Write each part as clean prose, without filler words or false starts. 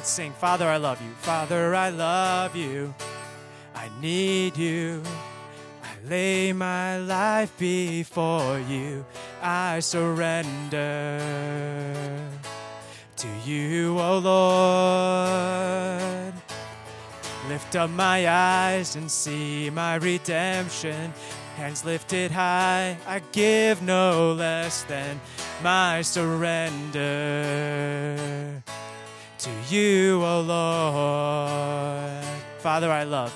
Let's sing, Father, I love you. Father, I love you. I need you. I lay my life before you. I surrender to you, O Lord. Lift up my eyes and see my redemption. Hands lifted high, I give no less than my surrender to you, O Lord. Father, I love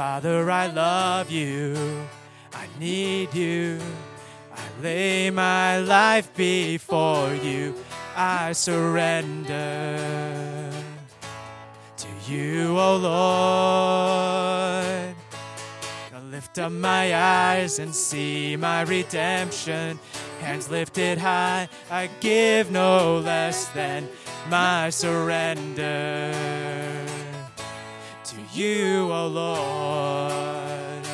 you. I need you. I lay my life before you. I surrender to you, O Lord. I lift up my eyes and see my redemption. Hands lifted high, I give no less than my surrender to you, O Lord.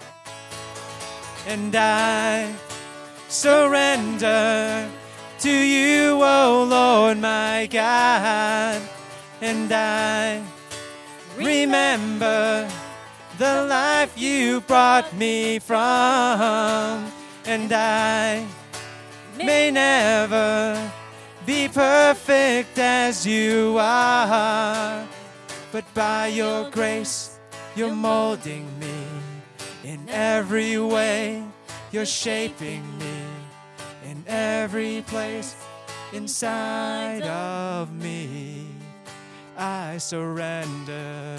And I surrender to you, O Lord, my God. And I remember the life you brought me from. And I may never be perfect as you are, but by your grace, you're molding me in every way. You're shaping me in every place inside of me. I surrender.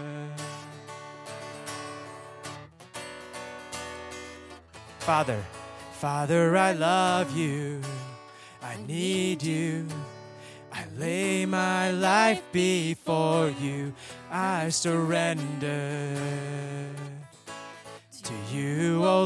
Father, I love you. I need you. I lay my life before you. I surrender to you, O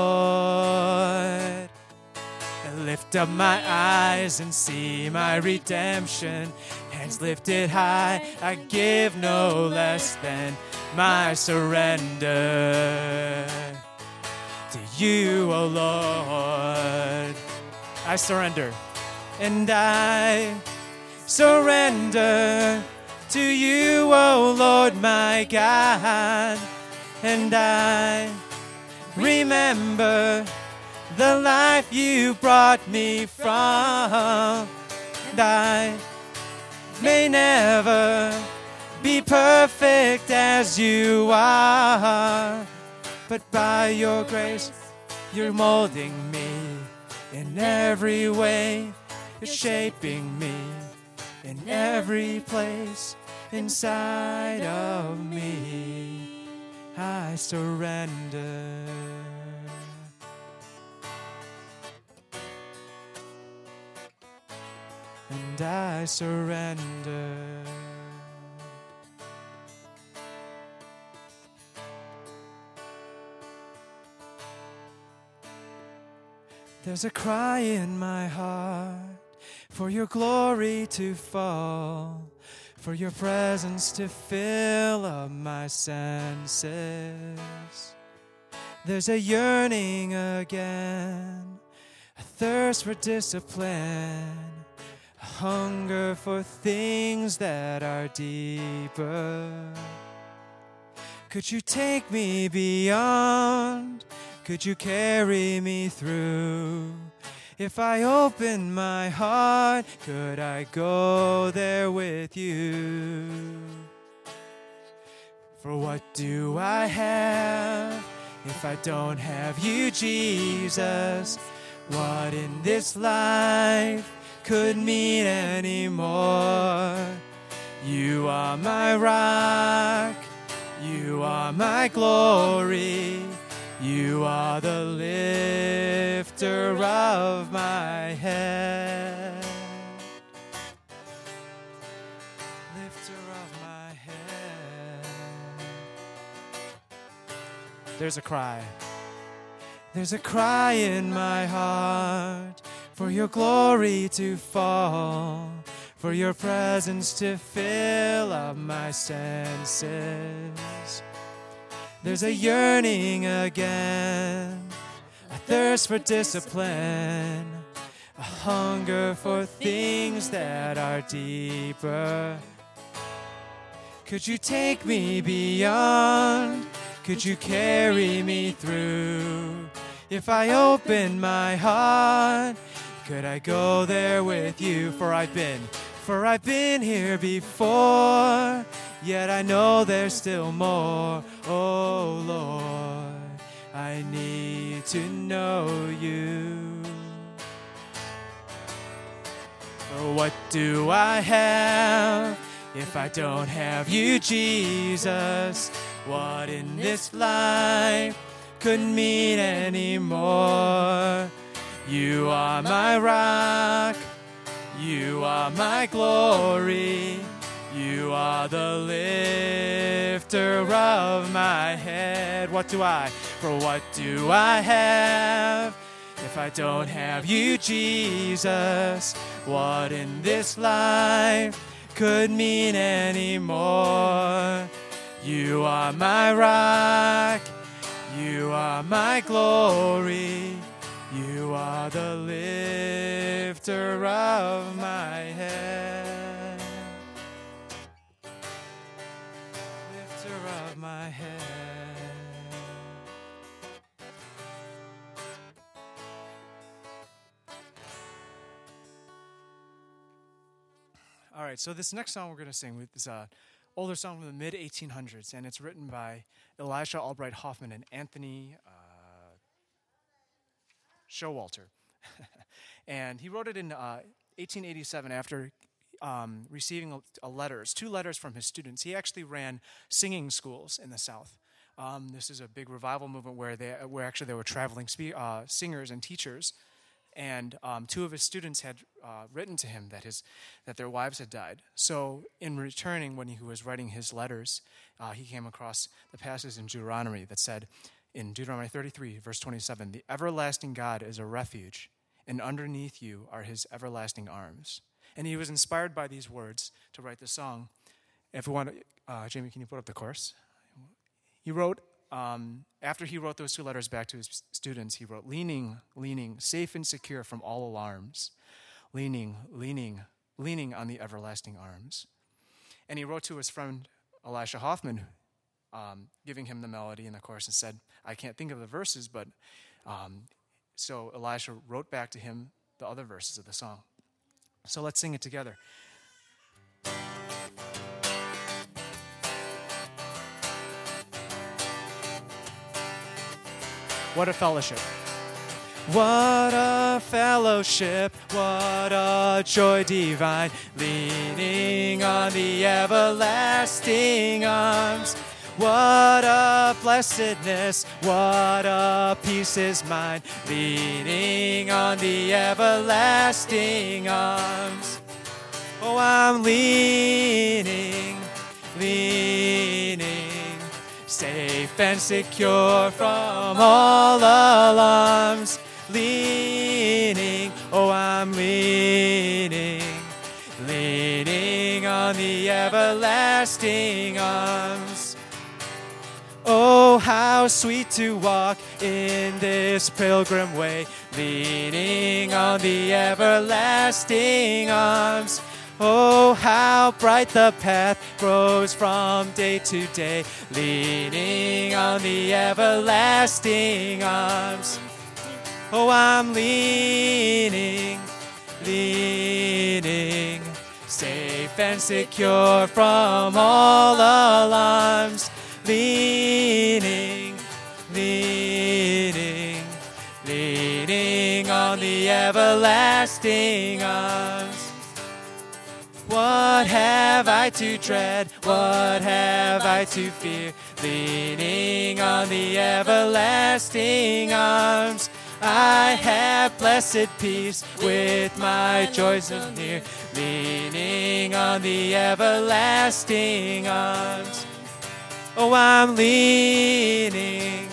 Lord. I lift up my eyes and see my redemption. Hands lifted high, I give no less than my surrender to you, O Lord. I surrender. And I surrender to you, O Lord, my God. And I remember the life you brought me from. And I may never be perfect as you are, but by your grace, you're molding me in every way. You're shaping me in every place inside of me. I surrender. And I surrender. There's a cry in my heart for your glory to fall, for your presence to fill up my senses. There's a yearning again, a thirst for discipline, a hunger for things that are deeper. Could you take me beyond? Could you carry me through? If I open my heart, could I go there with you? For what do I have if I don't have you, Jesus? What in this life could mean anymore? You are my rock, you are my glory. You are the lifter of my head. Lifter of my head. There's a cry. There's a cry in my heart for your glory to fall, for your presence to fill up my senses. There's a yearning again, a thirst for discipline, a hunger for things that are deeper. Could you take me beyond? Could you carry me through? If I open my heart, could I go there with you? For I've been here before, yet I know there's still more. Oh Lord, I need to know you. For what do I have if I don't have you, Jesus? What in this life could mean anymore? You are my rock, you are my glory, you are the lifter of my head. For what do I have if I don't have you, Jesus? What in this life could mean anymore? You are my rock, you are my glory, you are the lifter of my head. Lifter of my head. All right, so this next song we're going to sing is an older song from the mid-1800s, and it's written by Elisha Albright Hoffman and Anthony Showalter. And he wrote it in 1887 after receiving two letters from his students. He actually ran singing schools in the South. This is a big revival movement where they were traveling singers and teachers. And two of his students had written to him that their wives had died. So in returning, when he was writing his letters, he came across the passage in Deuteronomy that said, in Deuteronomy 33, verse 27, "The everlasting God is a refuge, and underneath you are his everlasting arms." And he was inspired by these words to write the song. If you want, Jamie, can you put up the chorus? He wrote, after he wrote those two letters back to his students, he wrote, leaning, safe and secure from all alarms, leaning on the everlasting arms. And he wrote to his friend Elisha Hoffman, giving him the melody and the chorus, and said, I can't think of the verses, but so Elisha wrote back to him the other verses of the song. So let's sing it together. What a fellowship. What a fellowship, what a joy divine, leaning on the everlasting arms. What a blessedness, what a peace is mine, leaning on the everlasting arms. Oh, I'm leaning, safe and secure from all alarms. Leaning, oh, I'm leaning on the everlasting arms. Oh, how sweet to walk in this pilgrim way, leaning on the everlasting arms. Oh, how bright the path grows from day to day, leaning on the everlasting arms. Oh, I'm leaning, safe and secure from all alarms. Leaning on the everlasting arms. What have I to dread? What have I to fear? Leaning on the everlasting arms. I have blessed peace with my joys of near. Leaning on the everlasting arms. Oh, I'm leaning,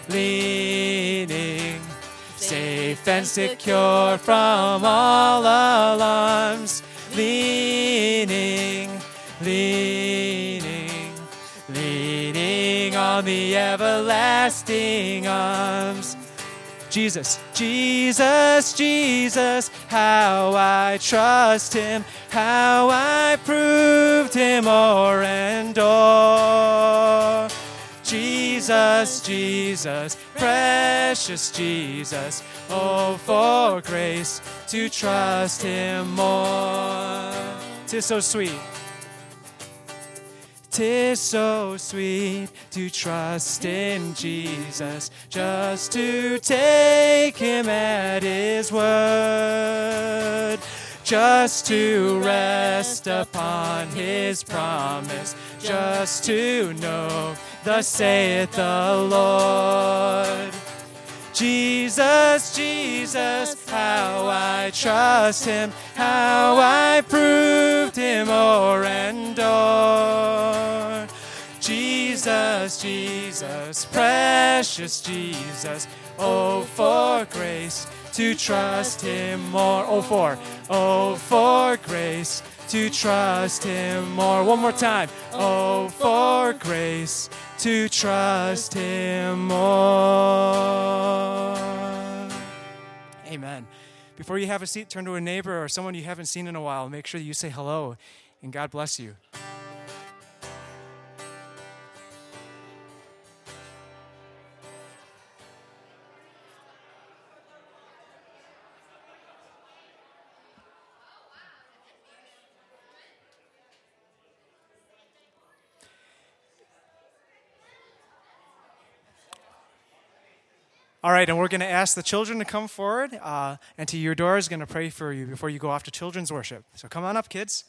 safe and secure from all alarms. Leaning on the everlasting arms. Jesus, Jesus, Jesus, how I trust him, how I proved him o'er and o'er. Jesus, Jesus, precious Jesus, oh, for grace to trust him more. 'Tis so sweet. 'Tis so sweet to trust in Jesus, just to take him at his word, just to rest upon his promise, just to know, thus saith the Lord. Jesus, Jesus, how I trust him, how I proved him o'er and o'er. Jesus, Jesus, precious Jesus, oh, for grace to trust him more. Oh, for grace to trust him more. One more time. Oh, for grace to trust him more. Amen. Before you have a seat, turn to a neighbor or someone you haven't seen in a while. Make sure that you say hello, and God bless you. All right, and we're going to ask the children to come forward, and to your door is going to pray for you before you go off to children's worship. So come on up, kids.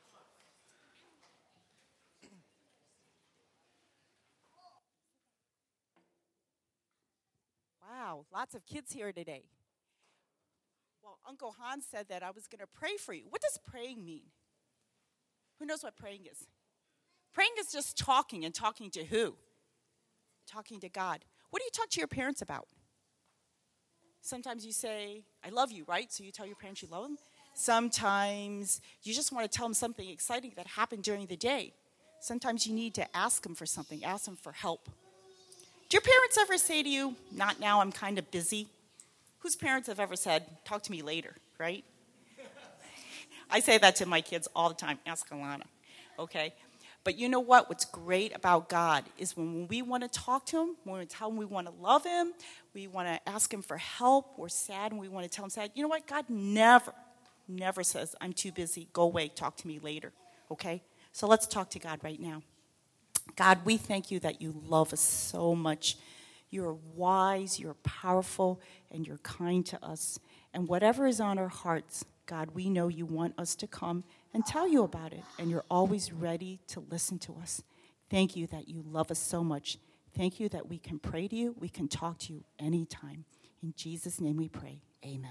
Wow, lots of kids here today. Well, Uncle Hans said that I was going to pray for you. What does praying mean? Who knows what praying is? Praying is just talking, and talking to who? Talking to God. What do you talk to your parents about? Sometimes you say, I love you, right? So you tell your parents you love them. Sometimes you just want to tell them something exciting that happened during the day. Sometimes you need to ask them for something, ask them for help. Do your parents ever say to you, not now, I'm kind of busy? Whose parents have ever said, talk to me later, right? I say that to my kids all the time. Ask Alana, okay? But you know what? What's great about God is when we want to talk to him, when we tell him we want to love him, we want to ask him for help, we're sad, and we want to tell him sad. You know what? God never says, I'm too busy. Go away. Talk to me later, okay? So let's talk to God right now. God, we thank you that you love us so much. You're wise, you're powerful, and you're kind to us. And whatever is on our hearts, God, we know you want us to come and tell you about it, and you're always ready to listen to us. Thank you that you love us so much. Thank you that we can pray to you, we can talk to you anytime. In Jesus' name we pray. Amen.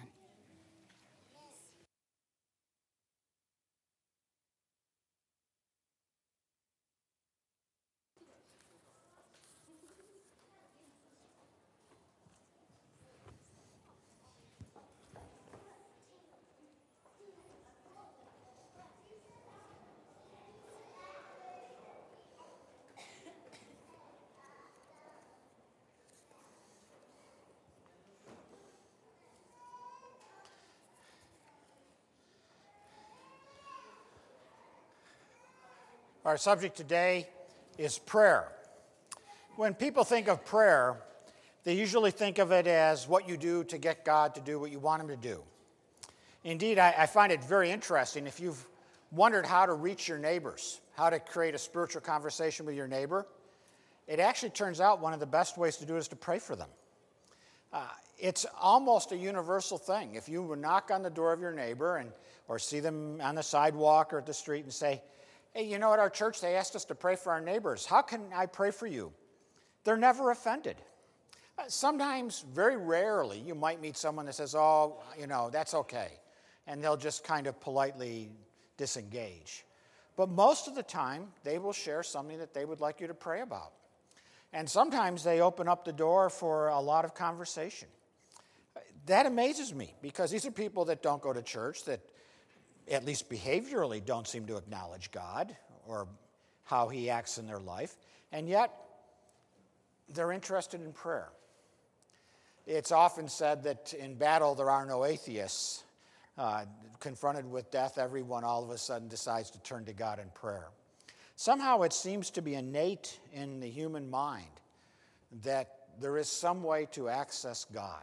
Our subject today is prayer. When people think of prayer, they usually think of it as what you do to get God to do what you want him to do. Indeed, I find it very interesting. If you've wondered how to reach your neighbors, how to create a spiritual conversation with your neighbor, it actually turns out one of the best ways to do it is to pray for them. It's almost a universal thing. If you knock on the door of your neighbor or see them on the sidewalk or at the street and say, hey, you know, at our church they asked us to pray for our neighbors. How can I pray for you? They're never offended. Sometimes, very rarely, you might meet someone that says, oh, you know, that's okay. And they'll just kind of politely disengage. But most of the time, they will share something that they would like you to pray about. And sometimes they open up the door for a lot of conversation. That amazes me, because these are people that don't go to church, that at least behaviorally don't seem to acknowledge God or how he acts in their life, and yet they're interested in prayer. It's often said that in battle there are no atheists. Confronted with death, everyone all of a sudden decides to turn to God in prayer. Somehow it seems to be innate in the human mind that there is some way to access God.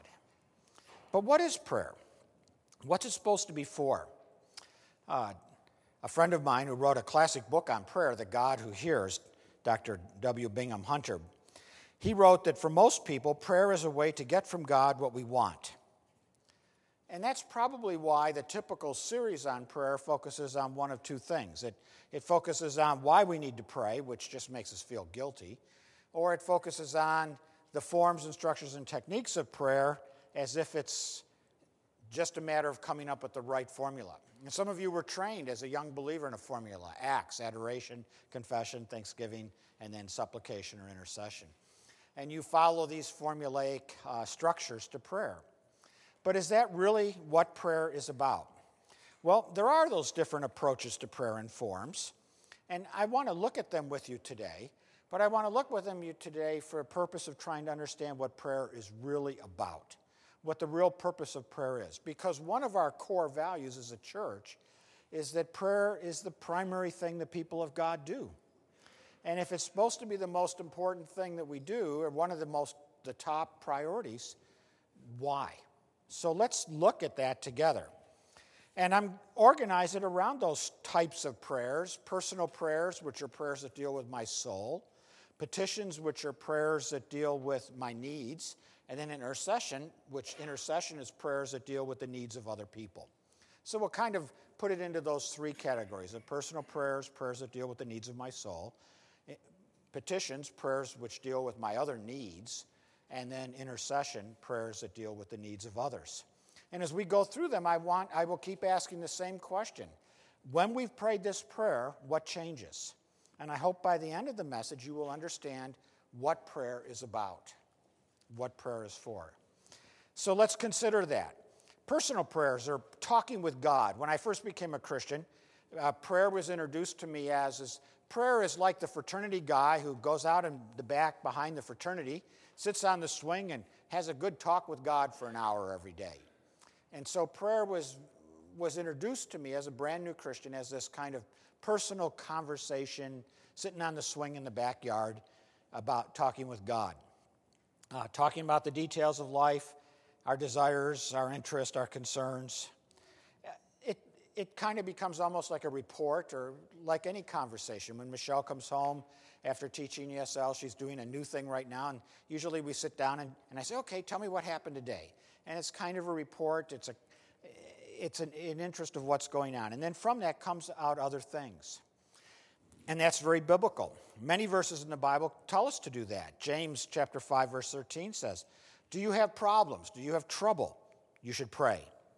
But what is prayer? What's it supposed to be for? A friend of mine who wrote a classic book on prayer, The God Who Hears, Dr. W. Bingham Hunter, he wrote that for most people, prayer is a way to get from God what we want. And that's probably why the typical series on prayer focuses on one of two things. It focuses on why we need to pray, which just makes us feel guilty, or it focuses on the forms and structures and techniques of prayer as if it's just a matter of coming up with the right formula. And some of you were trained as a young believer in a formula: acts, adoration, confession, thanksgiving, and then supplication or intercession. And you follow these formulaic structures to prayer. But is that really what prayer is about? Well, there are those different approaches to prayer and forms, and I want to look at them with you today, but I want to look with them today for a purpose of trying to understand what prayer is really about, what the real purpose of prayer is. Because one of our core values as a church is that prayer is the primary thing the people of God do. And if it's supposed to be the most important thing that we do, or one of the top priorities, why? So let's look at that together. And I'm organizing around those types of prayers: personal prayers, which are prayers that deal with my soul; petitions, which are prayers that deal with my needs; and then intercession, which intercession is prayers that deal with the needs of other people. So we'll kind of put it into those three categories: of personal prayers, prayers that deal with the needs of my soul; petitions, prayers which deal with my other needs; and then intercession, prayers that deal with the needs of others. And as we go through them, I will keep asking the same question. When we've prayed this prayer, what changes? And I hope by the end of the message you will understand what prayer is about, what prayer is for. So let's consider that. Personal prayers are talking with God. When I first became a Christian, prayer was introduced to me as prayer is like the fraternity guy who goes out in the back behind the fraternity, sits on the swing, and has a good talk with God for an hour every day. And so prayer was introduced to me as a brand new Christian as this kind of personal conversation, sitting on the swing in the backyard about talking with God, talking about the details of life, our desires, our interests, our concerns. It kind of becomes almost like a report or like any conversation. When Michelle comes home after teaching ESL, she's doing a new thing right now, and usually we sit down and I say, okay, tell me what happened today. And it's kind of a report. It's an interest of what's going on. And then from that comes out other things. And that's very biblical. Many verses in the Bible tell us to do that. James chapter 5, verse 13 says, do you have problems? Do you have trouble? You should pray.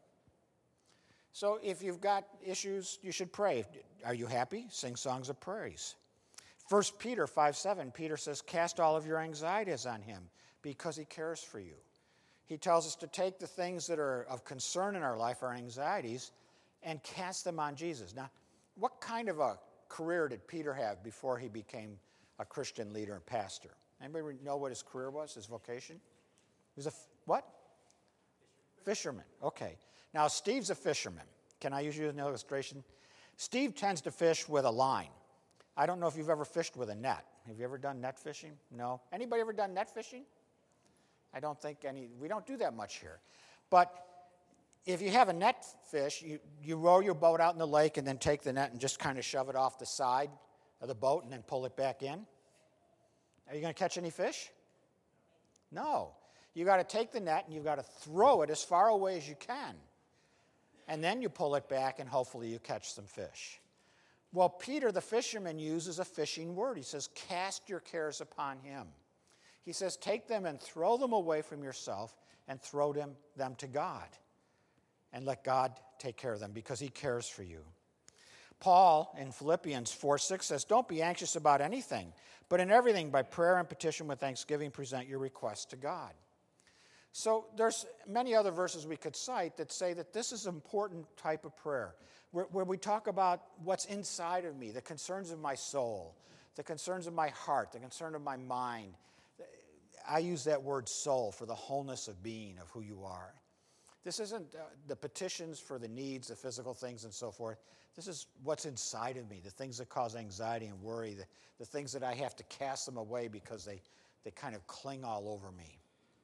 So if you've got issues, you should pray. Are you happy? Sing songs of praise. 1 Peter 5:7, Peter says, cast all of your anxieties on him because he cares for you. He tells us to take the things that are of concern in our life, our anxieties, and cast them on Jesus. Now, what kind of a career did Peter have before he became a Christian leader and pastor? Anybody know what his career was, his vocation? He was what? Fisherman. Okay. Now, Steve's a fisherman. Can I use you as an illustration? Steve tends to fish with a line. I don't know if you've ever fished with a net. Have you ever done net fishing? No. Anybody ever done net fishing? I don't think we don't do that much here. But if you have a net fish, you row your boat out in the lake and then take the net and just kind of shove it off the side of the boat and then pull it back in. Are you going to catch any fish? No. You got to take the net and you've got to throw it as far away as you can. And then you pull it back and hopefully you catch some fish. Well, Peter the fisherman uses a fishing word. He says, cast your cares upon him. He says, take them and throw them away from yourself and throw them to God. And let God take care of them because he cares for you. Paul in Philippians 4:6 says, don't be anxious about anything, but in everything by prayer and petition with thanksgiving present your requests to God. So there's many other verses we could cite that say that this is an important type of prayer, where we talk about what's inside of me, the concerns of my soul, the concerns of my heart, the concern of my mind. I use that word soul for the wholeness of being, of who you are. This isn't the petitions for the needs, the physical things and so forth. This is what's inside of me, the things that cause anxiety and worry, the things that I have to cast them away because they kind of cling all over me.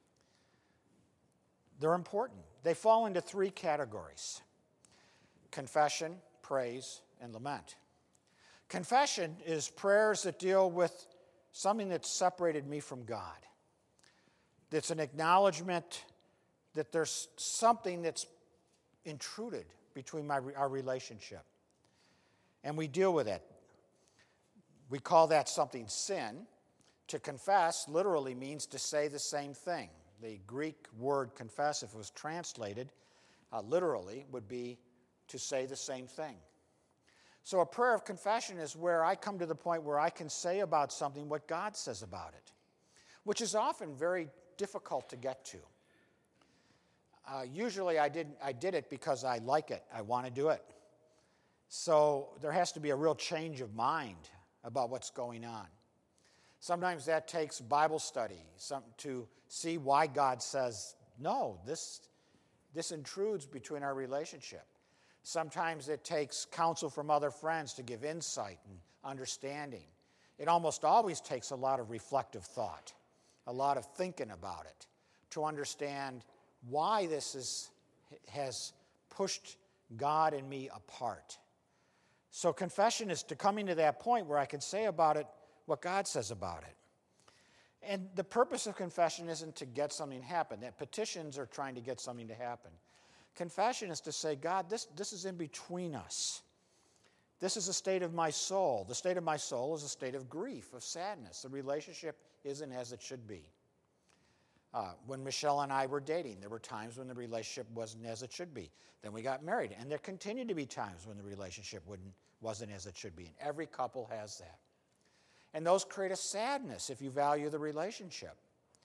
They're important. They fall into three categories: confession, praise, and lament. Confession is prayers that deal with something that separated me from God. It's an acknowledgement that there's something that's intruded between our relationship. And we deal with it. We call that something sin. To confess literally means to say the same thing. The Greek word confess, if it was translated literally, would be to say the same thing. So a prayer of confession is where I come to the point where I can say about something what God says about it, which is often very difficult to get to. Usually I did it because I like it. I want to do it. So there has to be a real change of mind about what's going on. Sometimes that takes Bible study to see why God says, no, this intrudes between our relationship. Sometimes it takes counsel from other friends to give insight and understanding. It almost always takes a lot of reflective thought, a lot of thinking about it, to understand why this has pushed God and me apart. So confession is to coming to that point where I can say about it what God says about it. And the purpose of confession isn't to get something to happen. That petitions are trying to get something to happen. Confession is to say, God, this is in between us. This is a state of my soul. The state of my soul is a state of grief, of sadness. The relationship isn't as it should be. When Michelle and I were dating, there were times when the relationship wasn't as it should be. Then we got married, and there continued to be times when the relationship wasn't as it should be. And every couple has that. And those create a sadness if you value the relationship.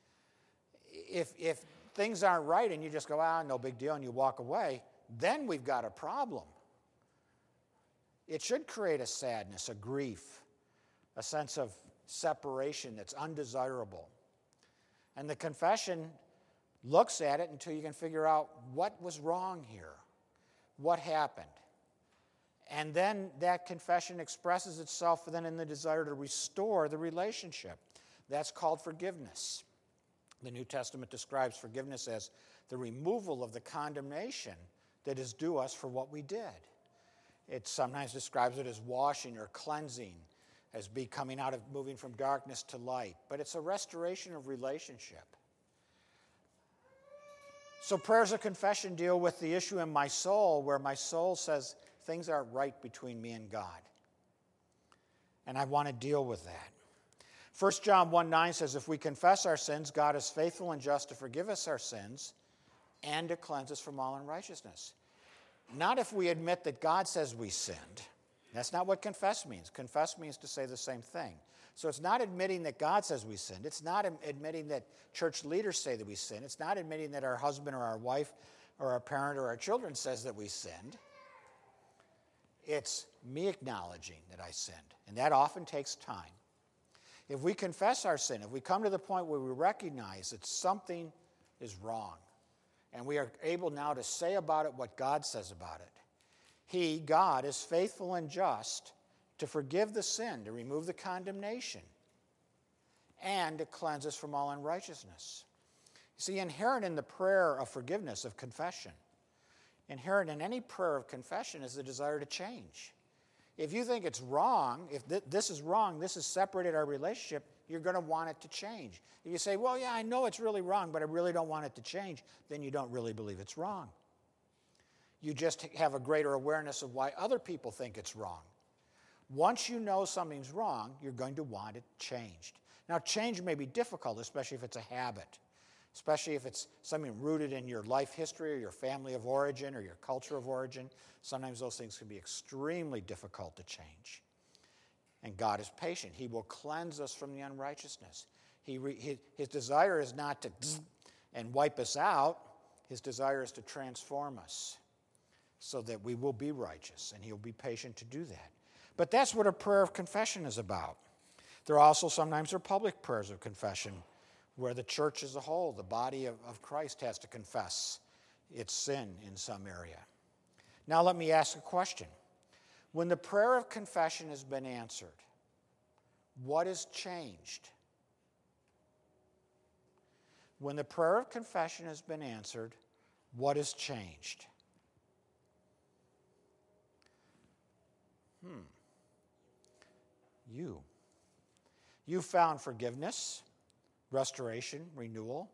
If things aren't right and you just go, no big deal, and you walk away, then we've got a problem. It should create a sadness, a grief, a sense of separation that's undesirable. And the confession looks at it until you can figure out what was wrong here, what happened. And then that confession expresses itself then in the desire to restore the relationship. That's called forgiveness. The New Testament describes forgiveness as the removal of the condemnation that is due us for what we did. It sometimes describes it as washing or cleansing, as coming out of moving from darkness to light. But it's a restoration of relationship. So prayers of confession deal with the issue in my soul where my soul says things aren't right between me and God. And I want to deal with that. 1 John 1:9 says, if we confess our sins, God is faithful and just to forgive us our sins and to cleanse us from all unrighteousness. Not if we admit that God says we sinned. That's not what confess means. Confess means to say the same thing. So it's not admitting that God says we sinned. It's not admitting that church leaders say that we sinned. It's not admitting that our husband or our wife or our parent or our children says that we sinned. It's me acknowledging that I sinned. And that often takes time. If we confess our sin, if we come to the point where we recognize that something is wrong, and we are able now to say about it what God says about it, He, God, is faithful and just to forgive the sin, to remove the condemnation, and to cleanse us from all unrighteousness. You see, inherent in the prayer of forgiveness, of confession, inherent in any prayer of confession is the desire to change. If you think it's wrong, if this is wrong, this has separated our relationship, you're going to want it to change. If you say, well, yeah, I know it's really wrong, but I really don't want it to change, then you don't really believe it's wrong. You just have a greater awareness of why other people think it's wrong. Once you know something's wrong, you're going to want it changed. Now, change may be difficult, especially if it's a habit, especially if it's something rooted in your life history or your family of origin or your culture of origin. Sometimes those things can be extremely difficult to change. And God is patient. He will cleanse us from the unrighteousness. His desire is not to and wipe us out. His desire is to transform us so that we will be righteous, and He'll be patient to do that. But that's what a prayer of confession is about. There are also sometimes public prayers of confession where the church as a whole, the body of Christ, has to confess its sin in some area. Now let me ask a question. When the prayer of confession has been answered, what has changed? When the prayer of confession has been answered, what has changed? You found forgiveness, restoration, renewal.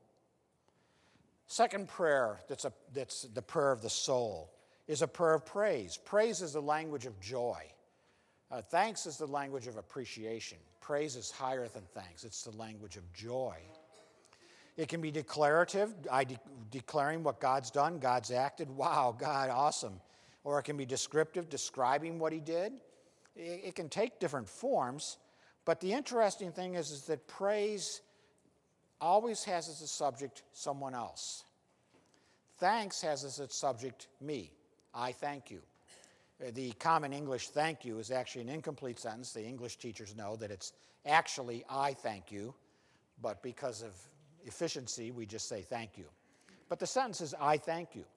Second prayer, that's the prayer of the soul, is a prayer of praise. Praise is the language of joy. Thanks is the language of appreciation. Praise is higher than thanks. It's the language of joy. It can be declarative, declaring what God's done, God's acted. Wow, God, awesome. Or it can be descriptive, describing what he did. It can take different forms, but the interesting thing is that praise always has as a subject someone else. Thanks has as its subject me. I thank you. The common English thank you is actually an incomplete sentence. The English teachers know that it's actually I thank you, but because of efficiency, we just say thank you. But the sentence is I thank you.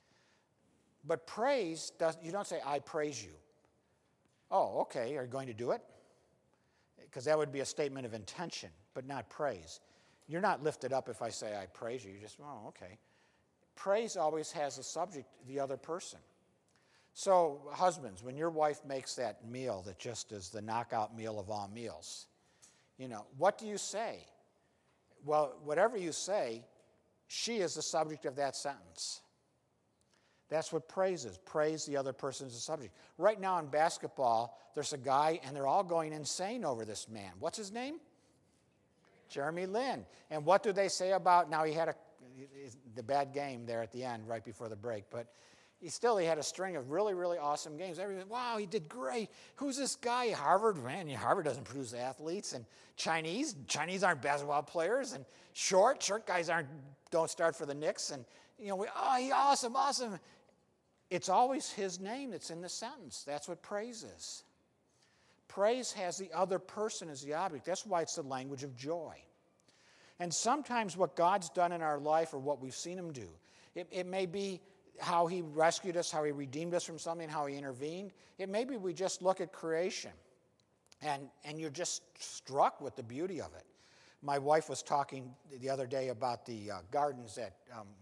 But praise, you don't say I praise you. Oh, okay, are you going to do it? Because that would be a statement of intention, but not praise. You're not lifted up if I say I praise you. You just, oh, okay. Praise always has a subject, the other person. So, husbands, when your wife makes that meal that just is the knockout meal of all meals, what do you say? Well, whatever you say, she is the subject of that sentence. That's what praise is. Praise the other person is the subject. Right now in basketball, there's a guy, and they're all going insane over this man. What's his name? Jeremy Lin. And what do they say about, now he had the bad game there at the end, right before the break, but he had a string of really, really awesome games. Everybody, wow, he did great. Who's this guy? Harvard? Man, Harvard doesn't produce athletes. And Chinese aren't basketball players. And short guys don't start for the Knicks. And, he's awesome. It's always his name that's in the sentence. That's what praise is. Praise has the other person as the object. That's why it's the language of joy. And sometimes what God's done in our life or what we've seen him do, it may be how he rescued us, how he redeemed us from something, how he intervened. It may be we just look at creation and you're just struck with the beauty of it. My wife was talking the other day about the gardens at,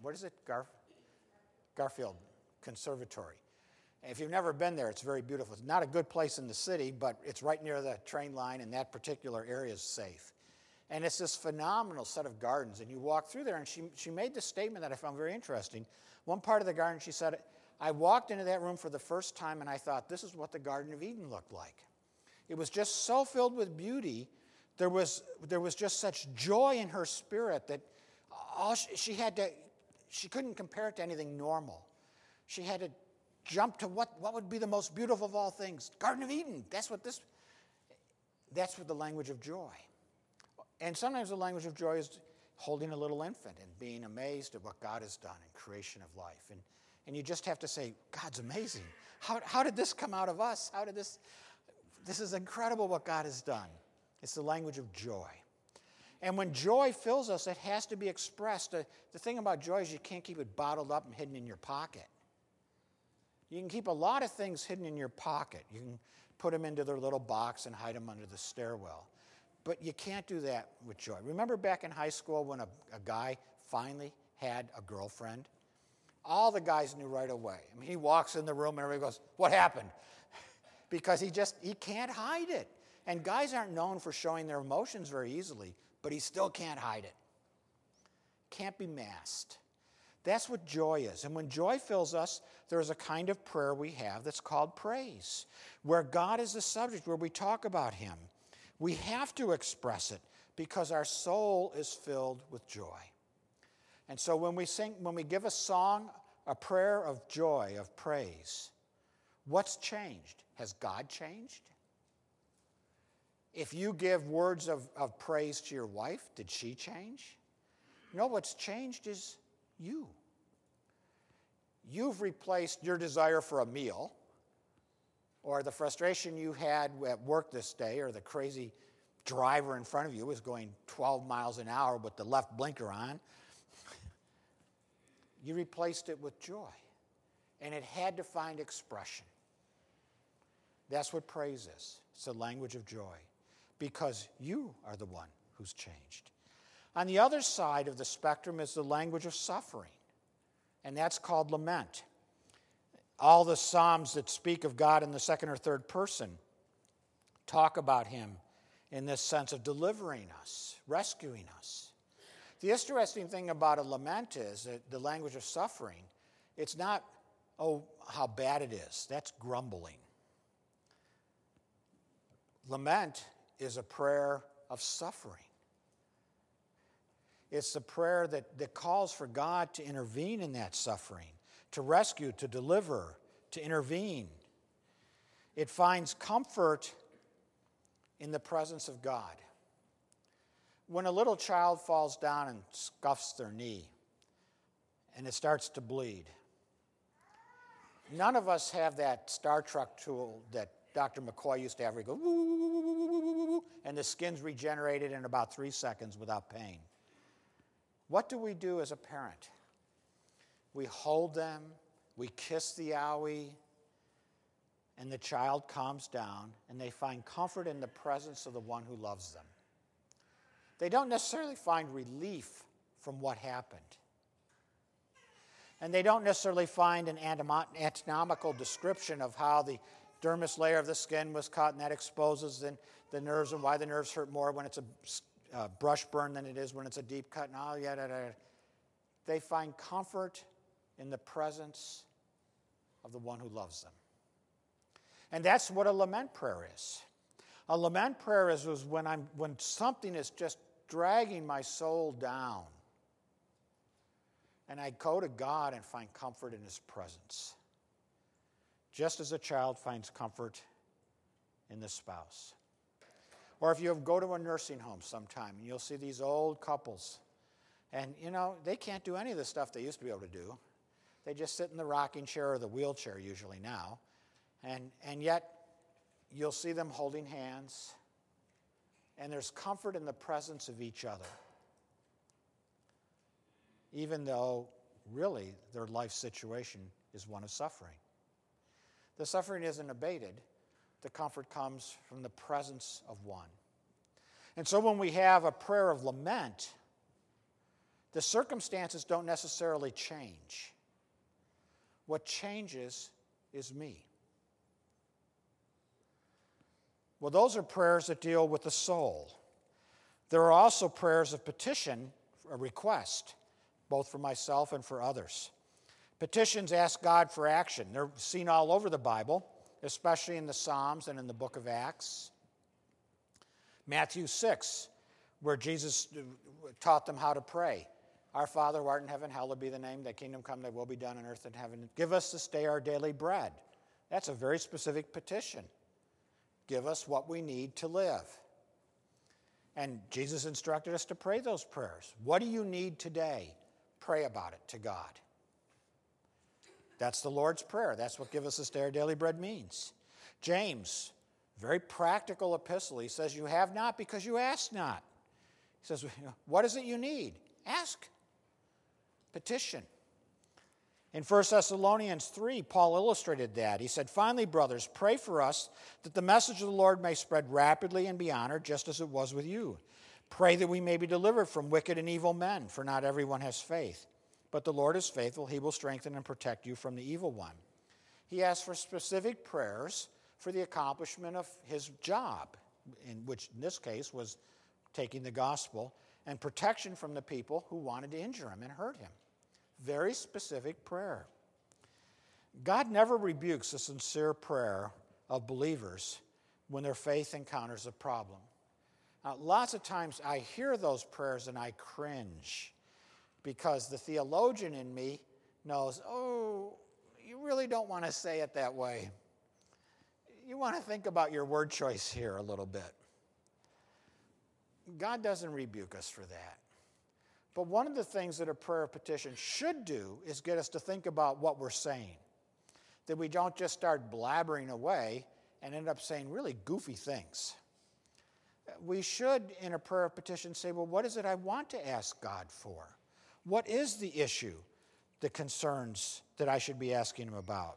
Garfield Conservatory. And if you've never been there, it's very beautiful. It's not a good place in the city, but it's right near the train line, and that particular area is safe. And it's this phenomenal set of gardens. And you walk through there, and she made this statement that I found very interesting. One part of the garden, she said, I walked into that room for the first time, and I thought, this is what the Garden of Eden looked like. It was just so filled with beauty. There was just such joy in her spirit that she couldn't compare it to anything normal. She had to jump to what would be the most beautiful of all things. Garden of Eden. That's what the language of joy. And sometimes the language of joy is holding a little infant and being amazed at what God has done in creation of life. And you just have to say, God's amazing. How did this come out of us? This is incredible what God has done. It's the language of joy. And when joy fills us, it has to be expressed. The thing about joy is you can't keep it bottled up and hidden in your pocket. You can keep a lot of things hidden in your pocket. You can put them into their little box and hide them under the stairwell. But you can't do that with joy. Remember back in high school when a guy finally had a girlfriend? All the guys knew right away. I mean, he walks in the room and everybody goes, what happened? Because he can't hide it. And guys aren't known for showing their emotions very easily, but he still can't hide it. Can't be masked. That's what joy is. And when joy fills us, there's a kind of prayer we have that's called praise, where God is the subject, where we talk about him. We have to express it because our soul is filled with joy. And so when we give a song, a prayer of joy, of praise, what's changed? Has God changed? If you give words of praise to your wife, did she change? No, what's changed is you. You've replaced your desire for a meal or the frustration you had at work this day or the crazy driver in front of you was going 12 miles an hour with the left blinker on. You replaced it with joy. And it had to find expression. That's what praise is. It's the language of joy. Because you are the one who's changed. On the other side of the spectrum is the language of suffering. And that's called lament. All the Psalms that speak of God in the second or third person talk about him in this sense of delivering us, rescuing us. The interesting thing about a lament is that the language of suffering, it's not, oh, how bad it is. That's grumbling. Lament is a prayer of suffering. It's the prayer that calls for God to intervene in that suffering, to rescue, to deliver, to intervene. It finds comfort in the presence of God. When a little child falls down and scuffs their knee and it starts to bleed, none of us have that Star Trek tool that Dr. McCoy used to have where he goes, woo, woo, woo, woo, woo, woo, and the skin's regenerated in about 3 seconds without pain. What do we do as a parent? We hold them, we kiss the owie, and the child calms down, and they find comfort in the presence of the one who loves them. They don't necessarily find relief from what happened. And they don't necessarily find an anatomical description of how the dermis layer of the skin was cut, and that exposes the nerves and why the nerves hurt more when it's a brush burn than it is when it's a deep cut. And all yada. They find comfort in the presence of the one who loves them. And that's what a lament prayer is. A lament prayer is when something is just dragging my soul down, and I go to God and find comfort in his presence, just as a child finds comfort in the spouse. Or if you go to a nursing home sometime, and you'll see these old couples, and they can't do any of the stuff they used to be able to do. They just sit in the rocking chair or the wheelchair usually now, and yet you'll see them holding hands, and there's comfort in the presence of each other, even though really their life situation is one of suffering. The suffering isn't abated. The comfort comes from the presence of one. And so when we have a prayer of lament, the circumstances don't necessarily change. What changes is me. Well, those are prayers that deal with the soul. There are also prayers of petition, a request, both for myself and for others. Petitions ask God for action. They're seen all over the Bible, especially in the Psalms and in the book of Acts. Matthew 6, where Jesus taught them how to pray. Our Father who art in heaven, hallowed be the name, thy kingdom come, thy will be done on earth and heaven. Give us this day our daily bread. That's a very specific petition. Give us what we need to live. And Jesus instructed us to pray those prayers. What do you need today? Pray about it to God. That's the Lord's Prayer. That's what give us this day our daily bread means. James, very practical epistle. He says, you have not because you ask not. He says, what is it you need? Ask. Petition. In 1 Thessalonians 3, Paul illustrated that. He said, finally, brothers, pray for us that the message of the Lord may spread rapidly and be honored, just as it was with you. Pray that we may be delivered from wicked and evil men, for not everyone has faith. But the Lord is faithful. He will strengthen and protect you from the evil one. He asked for specific prayers for the accomplishment of his job, which in this case was taking the gospel, and protection from the people who wanted to injure him and hurt him. Very specific prayer. God never rebukes a sincere prayer of believers when their faith encounters a problem. Now, lots of times I hear those prayers and I cringe because the theologian in me knows, oh, you really don't want to say it that way. You want to think about your word choice here a little bit. God doesn't rebuke us for that. But one of the things that a prayer of petition should do is get us to think about what we're saying. That we don't just start blabbering away and end up saying really goofy things. we should, in a prayer of petition, say, well, what is it I want to ask God for? What is the issue, the concerns that I should be asking him about?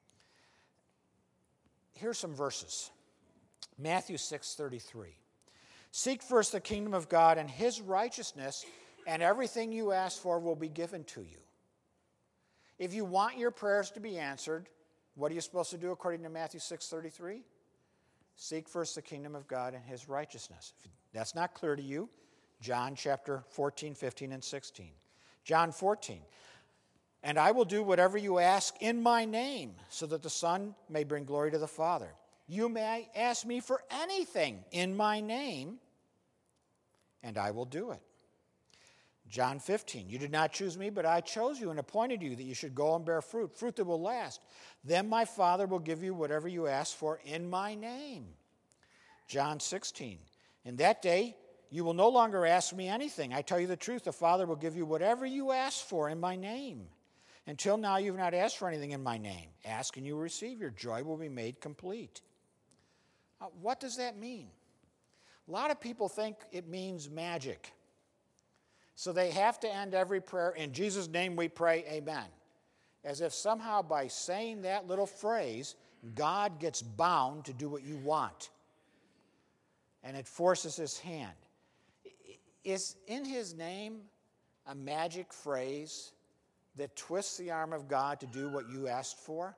Here's some verses. Matthew 6:33. Seek first the kingdom of God and his righteousness, and everything you ask for will be given to you. If you want your prayers to be answered, what are you supposed to do according to Matthew 6:33? Seek first the kingdom of God and his righteousness. If that's not clear to you, John chapter 14, 15, and 16. John 14. And I will do whatever you ask in my name, so that the Son may bring glory to the Father. You may ask me for anything in my name, and I will do it. John 15, you did not choose me, but I chose you and appointed you that you should go and bear fruit, fruit that will last. Then my Father will give you whatever you ask for in my name. John 16, in that day you will no longer ask me anything. I tell you the truth, the Father will give you whatever you ask for in my name. Until now you have not asked for anything in my name. Ask and you will receive. Your joy will be made complete. What does that mean? A lot of people think it means magic. So they have to end every prayer, in Jesus' name we pray, amen. As if somehow by saying that little phrase, God gets bound to do what you want. And it forces his hand. Is in his name a magic phrase that twists the arm of God to do what you asked for?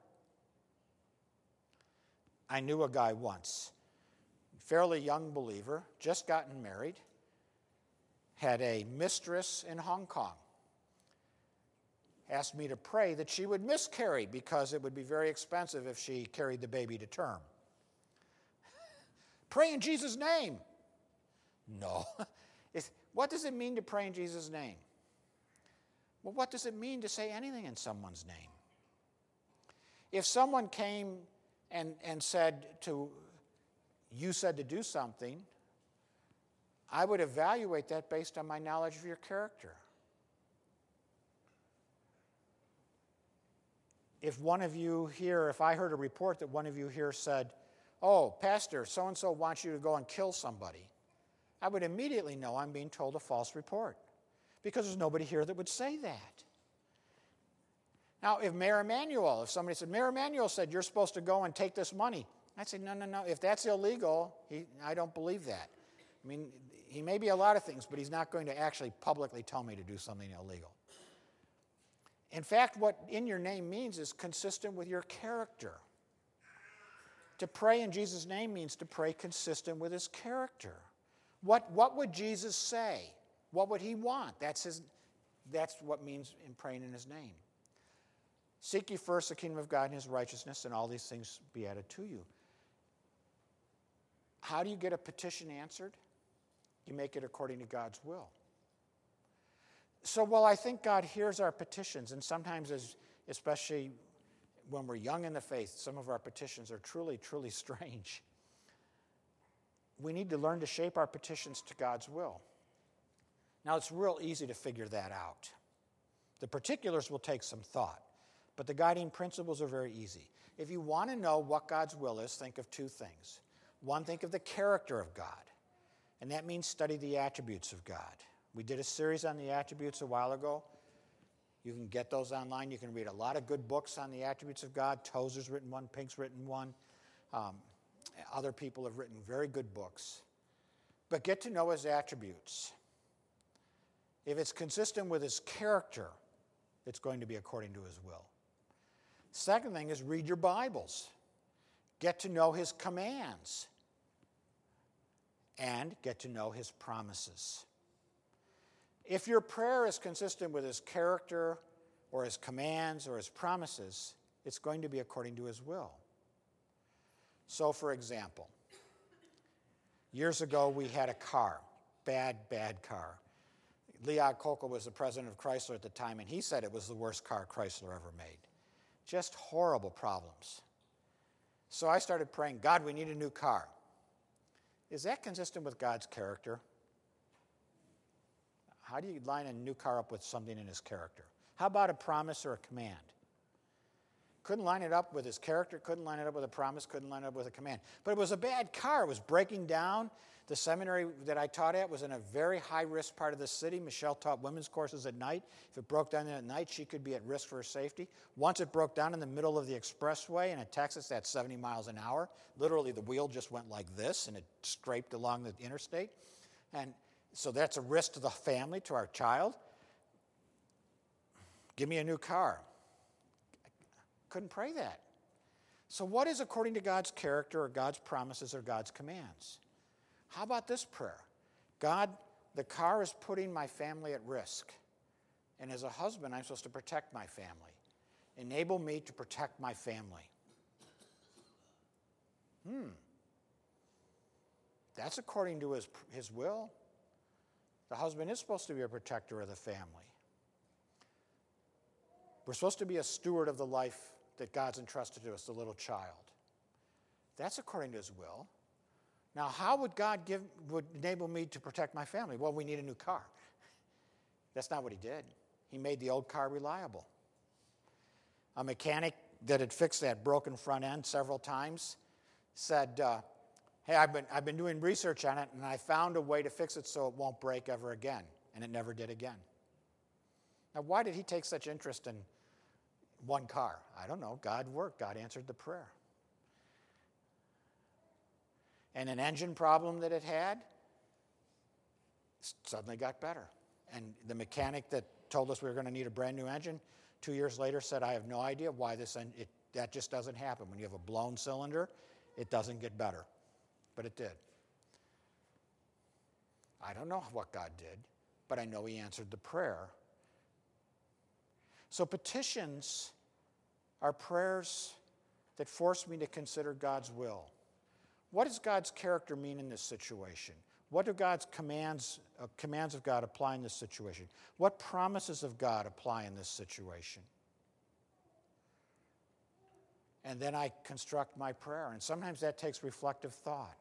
I knew a guy once, fairly young believer, just gotten married, had a mistress in Hong Kong. Asked me to pray that she would miscarry because it would be very expensive if she carried the baby to term. Pray in Jesus' name. No. What does it mean to pray in Jesus' name? Well, what does it mean to say anything in someone's name? If someone came and said you said to do something, I would evaluate that based on my knowledge of your character. If one of you here, if I heard a report that one of you here said, oh, Pastor, so-and-so wants you to go and kill somebody, I would immediately know I'm being told a false report because there's nobody here that would say that. Now, if somebody said, Mayor Emanuel said you're supposed to go and take this money, I'd say, no. If that's illegal, I don't believe that. I mean, he may be a lot of things, but he's not going to actually publicly tell me to do something illegal. In fact, what in your name means is consistent with your character. To pray in Jesus' name means to pray consistent with his character. What would Jesus say? What would he want? That's what means in praying in his name. Seek ye first the kingdom of God and his righteousness, and all these things be added to you. How do you get a petition answered? You make it according to God's will. So while I think God hears our petitions, and sometimes, especially when we're young in the faith, some of our petitions are truly, truly strange. We need to learn to shape our petitions to God's will. Now, it's real easy to figure that out. The particulars will take some thought, but the guiding principles are very easy. If you want to know what God's will is, think of two things. One, think of the character of God, and that means study the attributes of God. We did a series on the attributes a while ago. You can get those online. You can read a lot of good books on the attributes of God. Tozer's written one, Pink's written one. Other people have written very good books. But get to know his attributes. If it's consistent with his character, it's going to be according to his will. Second thing is read your Bibles. Get to know his commands. And get to know his promises. If your prayer is consistent with his character or his commands or his promises, it's going to be according to his will. So, for example, years ago we had a car, bad car. Leon Coco was the president of Chrysler at the time, and he said it was the worst car Chrysler ever made. Just horrible problems. So I started praying, God, we need a new car. Is that consistent with God's character? How do you line a new car up with something in his character? How about a promise or a command? Couldn't line it up with his character, couldn't line it up with a promise, couldn't line it up with a command. But it was a bad car. It was breaking down. The seminary that I taught at was in a very high-risk part of the city. Michelle taught women's courses at night. If it broke down at night, she could be at risk for her safety. Once it broke down in the middle of the expressway, and in Texas, that's 70 miles an hour. Literally, the wheel just went like this, and it scraped along the interstate. And so that's a risk to the family, to our child. Give me a new car. Couldn't pray that. So what is according to God's character or God's promises or God's commands? How about this prayer? God, the car is putting my family at risk. And as a husband, I'm supposed to protect my family. Enable me to protect my family. That's according to his will. The husband is supposed to be a protector of the family. We're supposed to be a steward of the life that God's entrusted to us, the little child. That's according to his will. Now, how would God would enable me to protect my family? Well, we need a new car. That's not what he did. He made the old car reliable. A mechanic that had fixed that broken front end several times said, hey, I've been doing research on it, and I found a way to fix it so it won't break ever again. And it never did again. Now, why did he take such interest in one car? I don't know. God worked. God answered the prayer. And an engine problem that it had suddenly got better. And the mechanic that told us we were going to need a brand new engine 2 years later said, I have no idea why that just doesn't happen. When you have a blown cylinder, it doesn't get better. But it did. I don't know what God did, but I know he answered the prayer. So petitions are prayers that force me to consider God's will. What does God's character mean in this situation? What do God's commands of God apply in this situation? What promises of God apply in this situation? And then I construct my prayer. And sometimes that takes reflective thought.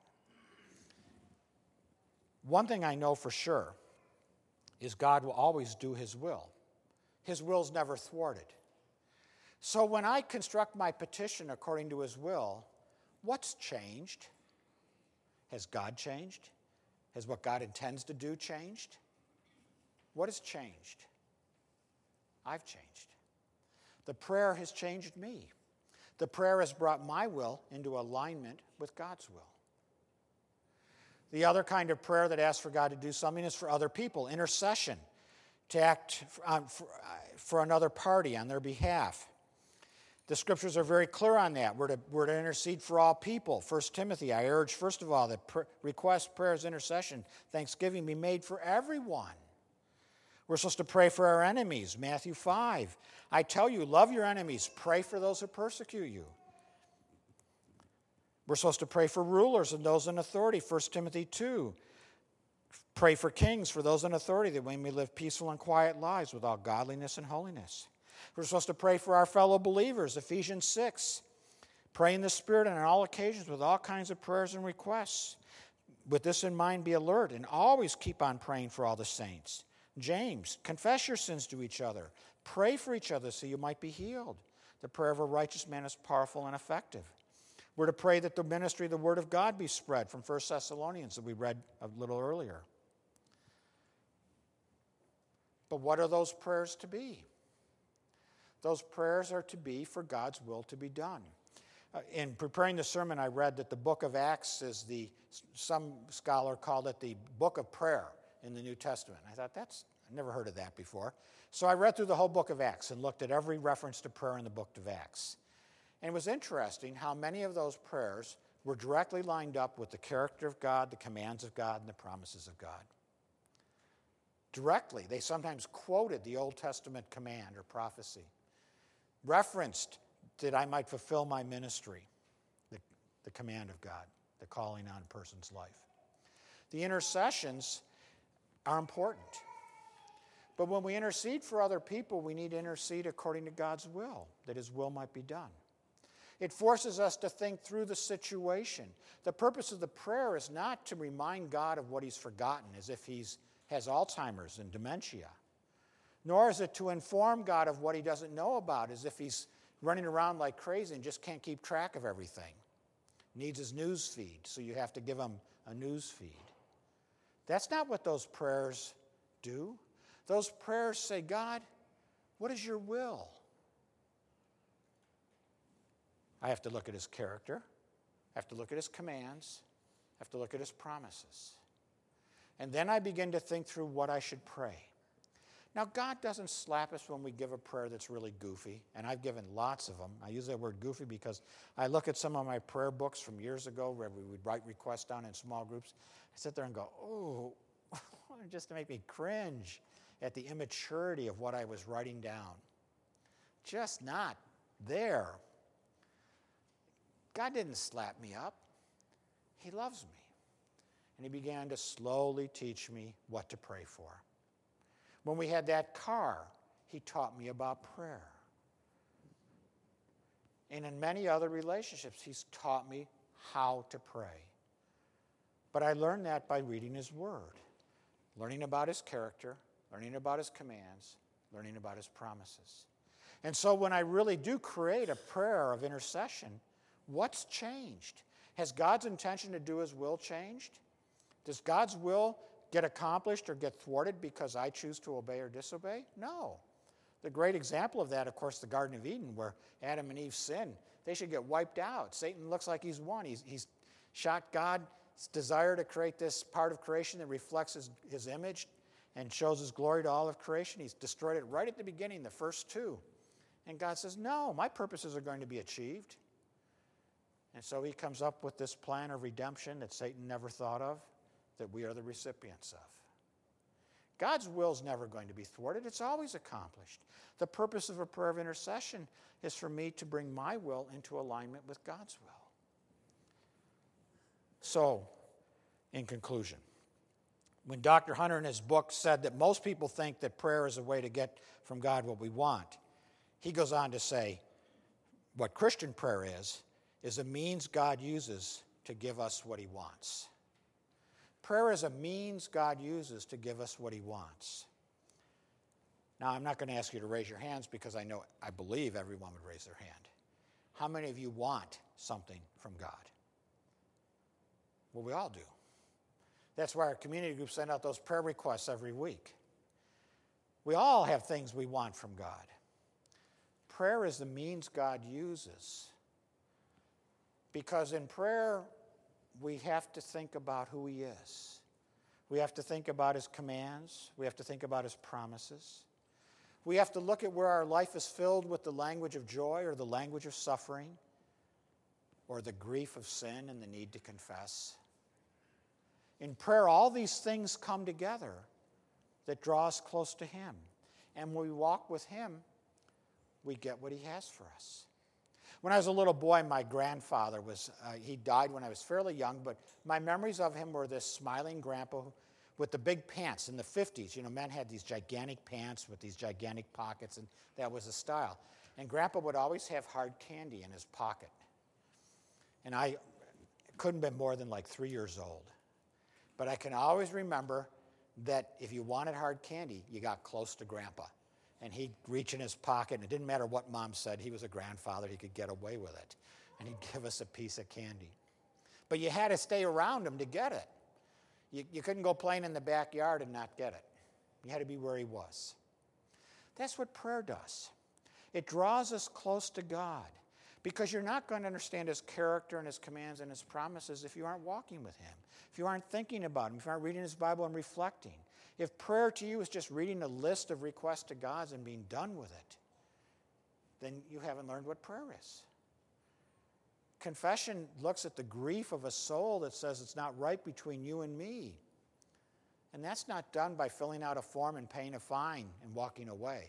One thing I know for sure is God will always do his will. His will's never thwarted. So when I construct my petition according to his will, what's changed? Has God changed? Has what God intends to do changed? What has changed? I've changed. The prayer has changed me. The prayer has brought my will into alignment with God's will. The other kind of prayer that asks for God to do something is for other people, intercession, to act for another party on their behalf. The scriptures are very clear on that. We're to intercede for all people. 1 Timothy, I urge, first of all, that requests, prayers, intercession, thanksgiving be made for everyone. We're supposed to pray for our enemies. Matthew 5. I tell you, love your enemies. Pray for those who persecute you. We're supposed to pray for rulers and those in authority. 1 Timothy 2. Pray for kings, for those in authority, that we may live peaceful and quiet lives with all godliness and holiness. We're supposed to pray for our fellow believers. Ephesians 6. Pray in the Spirit and on all occasions with all kinds of prayers and requests. With this in mind, be alert and always keep on praying for all the saints. James, confess your sins to each other. Pray for each other so you might be healed. The prayer of a righteous man is powerful and effective. We're to pray that the ministry of the Word of God be spread from 1 Thessalonians that we read a little earlier. But what are those prayers to be? Those prayers are to be for God's will to be done. In preparing the sermon, I read that the book of Acts is some scholar called it the book of prayer in the New Testament. I thought, I've never heard of that before. So I read through the whole book of Acts and looked at every reference to prayer in the book of Acts. And it was interesting how many of those prayers were directly lined up with the character of God, the commands of God, and the promises of God. Directly. They sometimes quoted the Old Testament command or prophecy. Referenced that I might fulfill my ministry, the command of God, the calling on a person's life. The intercessions are important. But when we intercede for other people, we need to intercede according to God's will, that his will might be done. It forces us to think through the situation. The purpose of the prayer is not to remind God of what he's forgotten, as if he has Alzheimer's and dementia. Nor is it to inform God of what he doesn't know about, as if he's running around like crazy and just can't keep track of everything. Needs his news feed, so you have to give him a news feed. That's not what those prayers do. Those prayers say, God, what is your will? I have to look at his character. I have to look at his commands. I have to look at his promises. And then I begin to think through what I should pray. Now, God doesn't slap us when we give a prayer that's really goofy, and I've given lots of them. I use that word goofy because I look at some of my prayer books from years ago where we would write requests down in small groups. I sit there and go, oh, just to make me cringe at the immaturity of what I was writing down. Just not there. God didn't slap me up. He loves me. And he began to slowly teach me what to pray for. When we had that car, he taught me about prayer. And in many other relationships, he's taught me how to pray. But I learned that by reading his word, learning about his character, learning about his commands, learning about his promises. And so when I really do create a prayer of intercession, what's changed? Has God's intention to do his will changed? Does God's will get accomplished or get thwarted because I choose to obey or disobey? No. The great example of that, of course, the Garden of Eden, where Adam and Eve sinned. They should get wiped out. Satan looks like he's won. He's shot God's desire to create this part of creation that reflects his image and shows his glory to all of creation. He's destroyed it right at the beginning, the first two. And God says, no, my purposes are going to be achieved. And so he comes up with this plan of redemption that Satan never thought of, that we are the recipients of. God's will is never going to be thwarted. It's always accomplished. The purpose of a prayer of intercession is for me to bring my will into alignment with God's will. So, in conclusion, when Dr. Hunter in his book said that most people think that prayer is a way to get from God what we want, he goes on to say what Christian prayer is a means God uses to give us what he wants. Prayer is a means God uses to give us what he wants. Now, I'm not going to ask you to raise your hands because I believe everyone would raise their hand. How many of you want something from God? Well, we all do. That's why our community groups send out those prayer requests every week. We all have things we want from God. Prayer is the means God uses. Because in prayer, we have to think about who he is. We have to think about his commands. We have to think about his promises. We have to look at where our life is filled with the language of joy or the language of suffering or the grief of sin and the need to confess. In prayer, all these things come together that draw us close to him. And when we walk with him, we get what he has for us. When I was a little boy, my grandfather he died when I was fairly young, but my memories of him were this smiling grandpa with the big pants in the 50s. You know, men had these gigantic pants with these gigantic pockets, and that was the style. And Grandpa would always have hard candy in his pocket. And I couldn't have been more than like 3 years old. But I can always remember that if you wanted hard candy, you got close to Grandpa. And he'd reach in his pocket, and it didn't matter what Mom said. He was a grandfather. He could get away with it. And he'd give us a piece of candy. But you had to stay around him to get it. You couldn't go playing in the backyard and not get it. You had to be where he was. That's what prayer does. It draws us close to God. Because you're not going to understand his character and his commands and his promises if you aren't walking with him. If you aren't thinking about him. If you aren't reading his Bible and reflecting. If prayer to you is just reading a list of requests to God and being done with it, then you haven't learned what prayer is. Confession looks at the grief of a soul that says it's not right between you and me. And that's not done by filling out a form and paying a fine and walking away.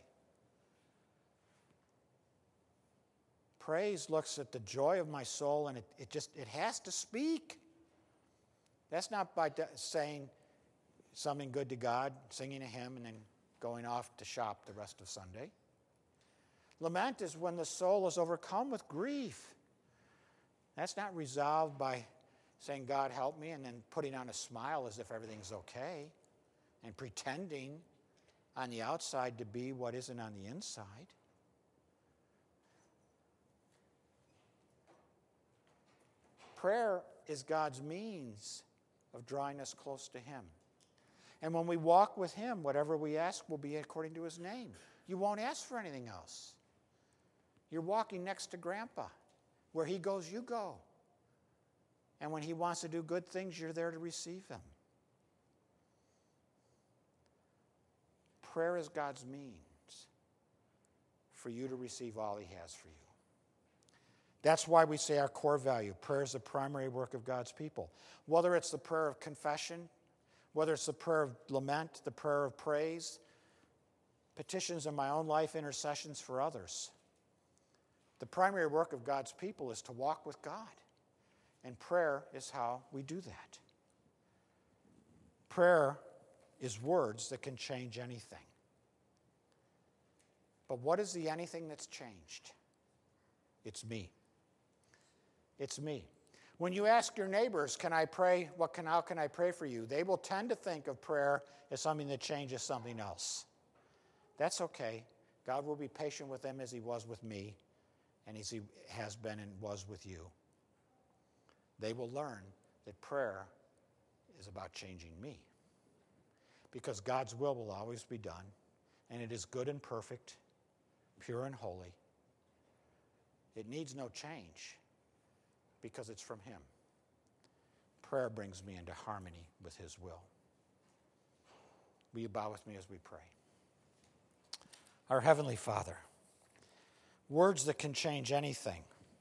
Praise looks at the joy of my soul, and it has to speak. That's not by saying something good to God, singing a hymn, and then going off to shop the rest of Sunday. Lament is when the soul is overcome with grief. That's not resolved by saying, God help me, and then putting on a smile as if everything's okay, and pretending on the outside to be what isn't on the inside. Prayer is God's means of drawing us close to Him. And when we walk with Him, whatever we ask will be according to His name. You won't ask for anything else. You're walking next to Grandpa. Where He goes, you go. And when He wants to do good things, you're there to receive Him. Prayer is God's means for you to receive all He has for you. That's why we say our core value, prayer is the primary work of God's people. Whether it's the prayer of confession, whether it's the prayer of lament, the prayer of praise, petitions in my own life, intercessions for others. The primary work of God's people is to walk with God. And prayer is how we do that. Prayer is words that can change anything. But what is the anything that's changed? It's me. It's me. When you ask your neighbors, can I pray? How can I pray for you? They will tend to think of prayer as something that changes something else. That's okay. God will be patient with them as He was with me, and as He has been and was with you. They will learn that prayer is about changing me. Because God's will always be done, and it is good and perfect, pure and holy. It needs no change because it's from Him. Prayer brings me into harmony with His will. Will you bow with me as we pray? Our Heavenly Father, words that can change anything.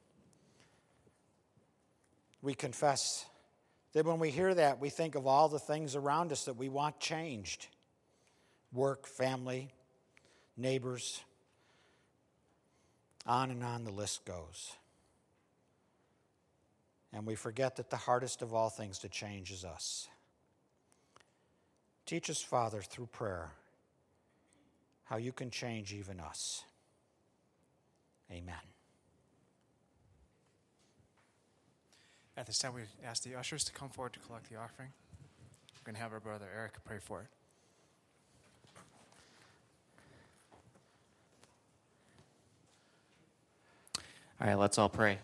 We confess that when we hear that, we think of all the things around us that we want changed. Work, family, neighbors, on and on the list goes. And we forget that the hardest of all things to change is us. Teach us, Father, through prayer, how you can change even us. Amen. At this time, we ask the ushers to come forward to collect the offering. We're going to have our brother Eric pray for it. All right, let's all pray.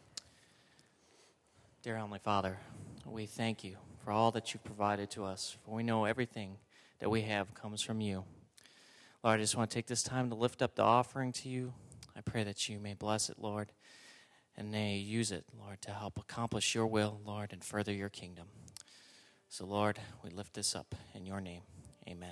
Dear Heavenly Father, we thank you for all that you've provided to us, for we know everything that we have comes from you. Lord, I just want to take this time to lift up the offering to you. I pray that you may bless it, Lord, and may use it, Lord, to help accomplish your will, Lord, and further your kingdom. So, Lord, we lift this up in your name. Amen.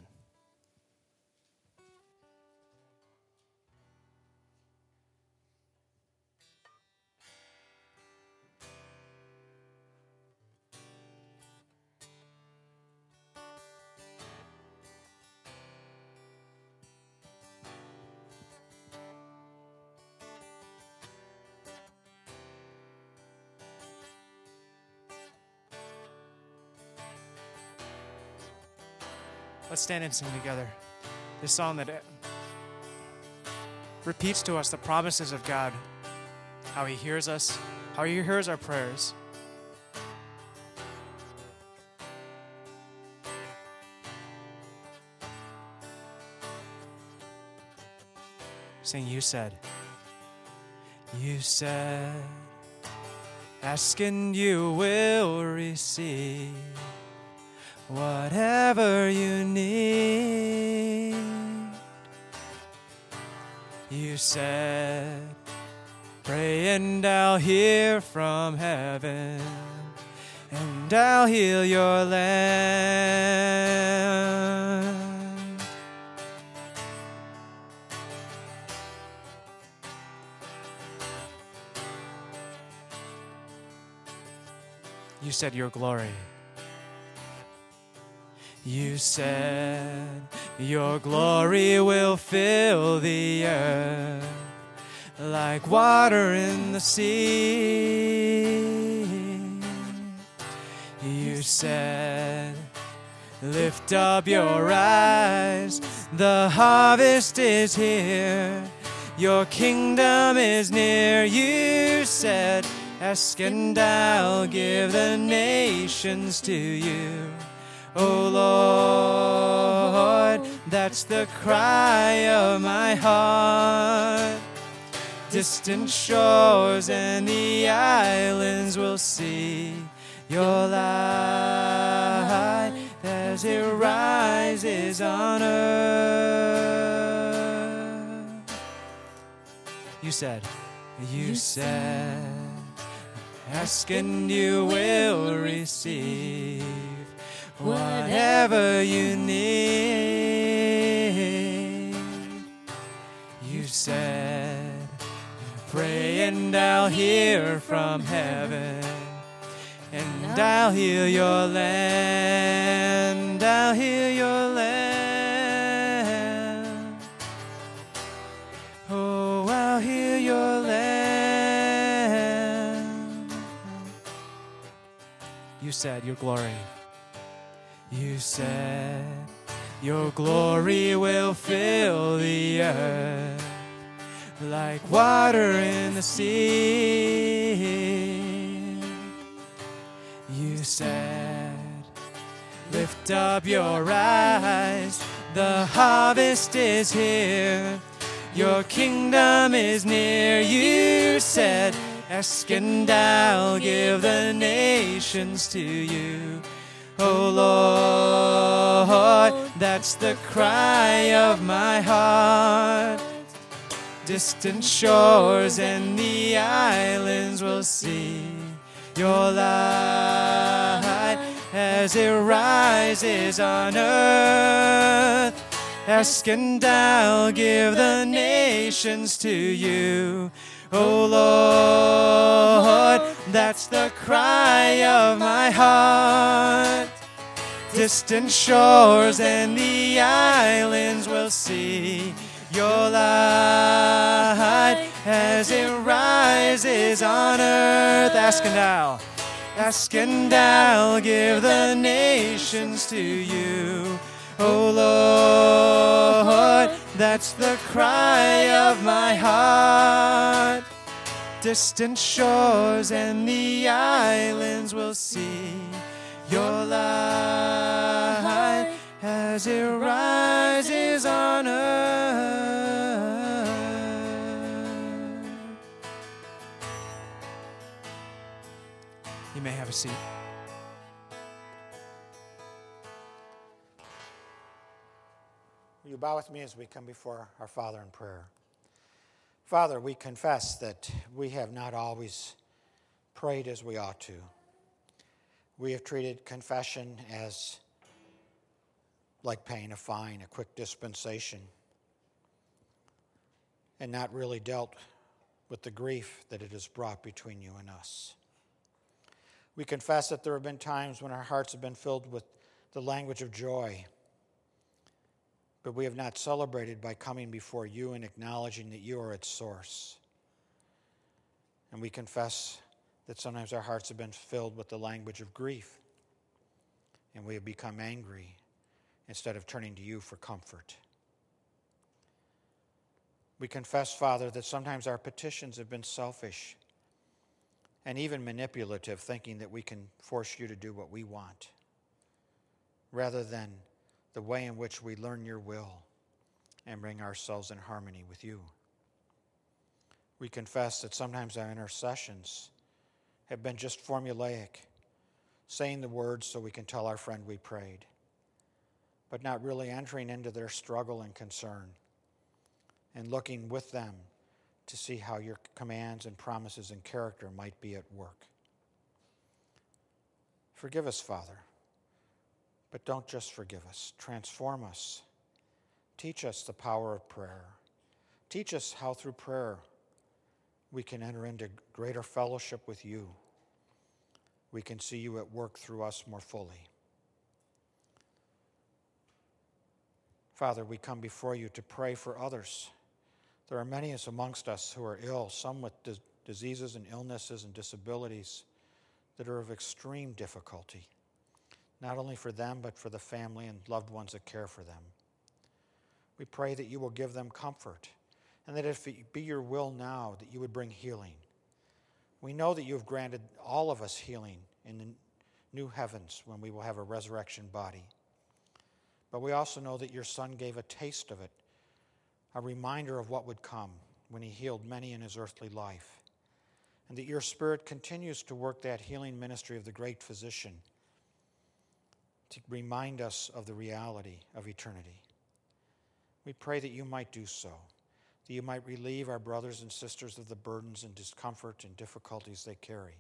Let's stand and sing together this song that repeats to us the promises of God, how He hears us, how He hears our prayers. Sing, you said, ask and you will receive whatever you need. You said, pray and I'll hear from heaven, and I'll heal your land. You said your glory. You said your glory will fill the earth like water in the sea. You said, lift up your eyes, the harvest is here, your kingdom is near. You said, ask and I'll give the nations to you. Oh Lord, that's the cry of my heart. Distant shores and the islands will see your light as it rises on earth. You said, ask and you will receive whatever you need. You said, pray and I'll hear from heaven, and I'll heal your land. I'll heal your land. Oh, I'll heal your land. You said your glory. You said your glory will fill the earth like water in the sea. You said, lift up your eyes, the harvest is here, your kingdom is near. You said, ask and I'll give the nations to you. Oh Lord, that's the cry of my heart. Distant shores and the islands will see your light as it rises on earth. Ask and I'll give the nations to you. Oh Lord, that's the cry of my heart. Distant shores and the islands will see your light as it rises on earth. Ask and I'll give the nations to you. Oh Lord, that's the cry of my heart. Distant shores and the islands will see your light as it rises on earth. You may have a seat. Will you bow with me as we come before our Father in prayer? Father, we confess that we have not always prayed as we ought to. We have treated confession as like paying a fine, a quick dispensation, and not really dealt with the grief that it has brought between you and us. We confess that there have been times when our hearts have been filled with the language of joy, but we have not celebrated by coming before you and acknowledging that you are its source. And we confess that sometimes our hearts have been filled with the language of grief, and we have become angry instead of turning to you for comfort. We confess, Father, that sometimes our petitions have been selfish and even manipulative, thinking that we can force you to do what we want, rather than the way in which we learn your will and bring ourselves in harmony with you. We confess that sometimes our intercessions have been just formulaic, saying the words so we can tell our friend we prayed, but not really entering into their struggle and concern and looking with them to see how your commands and promises and character might be at work. Forgive us, Father, but don't just forgive us. Transform us. Teach us the power of prayer. Teach us how through prayer we can enter into greater fellowship with you. We can see you at work through us more fully. Father, we come before you to pray for others. There are many amongst us who are ill, some with diseases and illnesses and disabilities that are of extreme difficulty, not only for them, but for the family and loved ones that care for them. We pray that you will give them comfort, and that if it be your will now, that you would bring healing. We know that you have granted all of us healing in the new heavens when we will have a resurrection body. But we also know that your Son gave a taste of it, a reminder of what would come when he healed many in his earthly life, and that your Spirit continues to work that healing ministry of the great physician to remind us of the reality of eternity. We pray that you might do so, that you might relieve our brothers and sisters of the burdens and discomfort and difficulties they carry.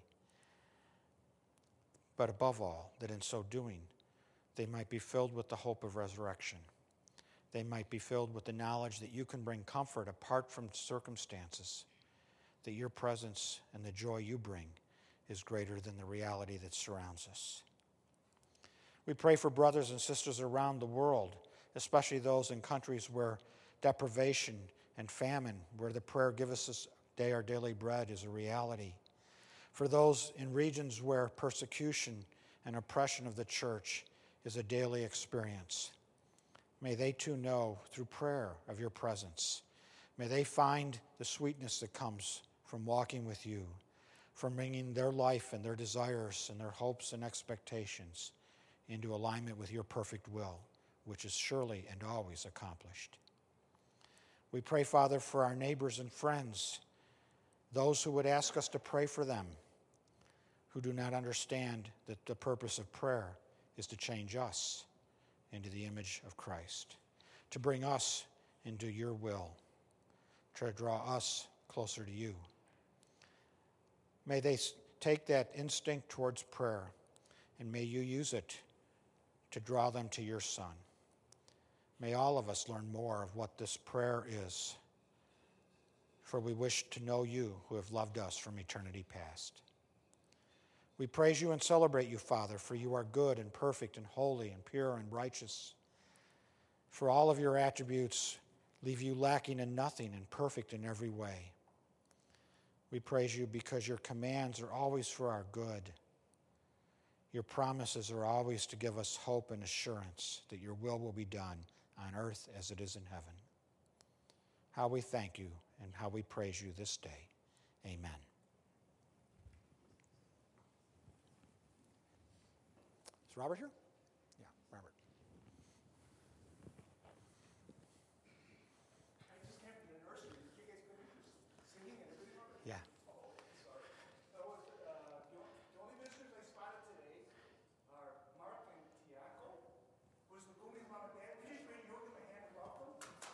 But above all, that in so doing, they might be filled with the hope of resurrection. They might be filled with the knowledge that you can bring comfort apart from circumstances, that your presence and the joy you bring is greater than the reality that surrounds us. We pray for brothers and sisters around the world, especially those in countries where deprivation and famine, where the prayer, "Give us this day our daily bread," is a reality. For those in regions where persecution and oppression of the church is a daily experience. May they too know through prayer of your presence. May they find the sweetness that comes from walking with you, from bringing their life and their desires and their hopes and expectations into alignment with your perfect will, which is surely and always accomplished. We pray, Father, for our neighbors and friends, those who would ask us to pray for them, who do not understand that the purpose of prayer is to change us into the image of Christ, to bring us into your will, to draw us closer to you. May they take that instinct towards prayer, and may you use it to draw them to your Son. May all of us learn more of what this prayer is, for we wish to know you who have loved us from eternity past. We praise you and celebrate you, Father, for you are good and perfect and holy and pure and righteous. For all of your attributes leave you lacking in nothing and perfect in every way. We praise you because your commands are always for our good. Your promises are always to give us hope and assurance that your will be done on earth as it is in heaven. How we thank you and how we praise you this day. Amen. Is Robert here? Yeah, Robert. I just came from the nursery. Did you guys go singing and everything? Yeah. Oh, sorry. That was the only visitors I spotted today are Mark and Tiago, who's the Goonies mom and dad. Can you just raise your hand and welcome?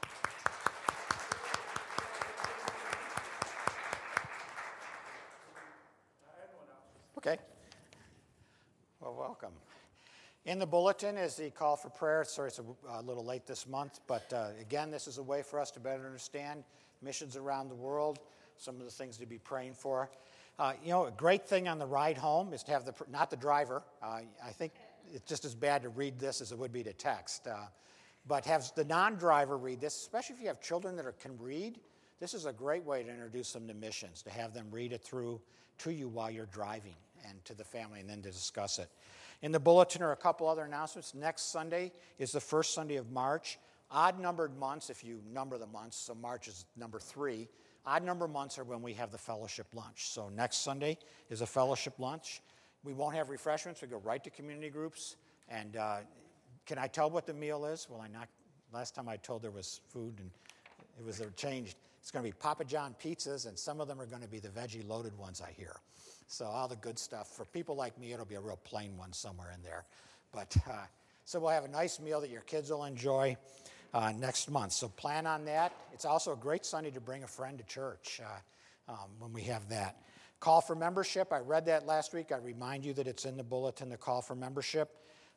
Everyone else. Okay. Well, welcome. In the bulletin is the call for prayer. Sorry, it's a little late this month, but again, this is a way for us to better understand missions around the world, some of the things to be praying for. A great thing on the ride home is to have not the driver. I think it's just as bad to read this as it would be to text. But have the non-driver read this, especially if you have children that can read. This is a great way to introduce them to missions, to have them read it through to you while you're driving and to the family, and then to discuss it. In the bulletin are a couple other announcements. Next Sunday is the first Sunday of March. Odd-numbered months, if you number the months, so March is number 3. Odd-numbered months are when we have the fellowship lunch. So next Sunday is a fellowship lunch. We won't have refreshments. We go right to community groups. And can I tell what the meal is? Well, last time I told there was food, and it was changed. It's going to be Papa John pizzas, and some of them are going to be the veggie loaded ones, I hear. So all the good stuff. For people like me, it'll be a real plain one somewhere in there. But so we'll have a nice meal that your kids will enjoy next month. So plan on that. It's also a great Sunday to bring a friend to church when we have that. Call for membership. I read that last week. I remind you that it's in the bulletin, the call for membership.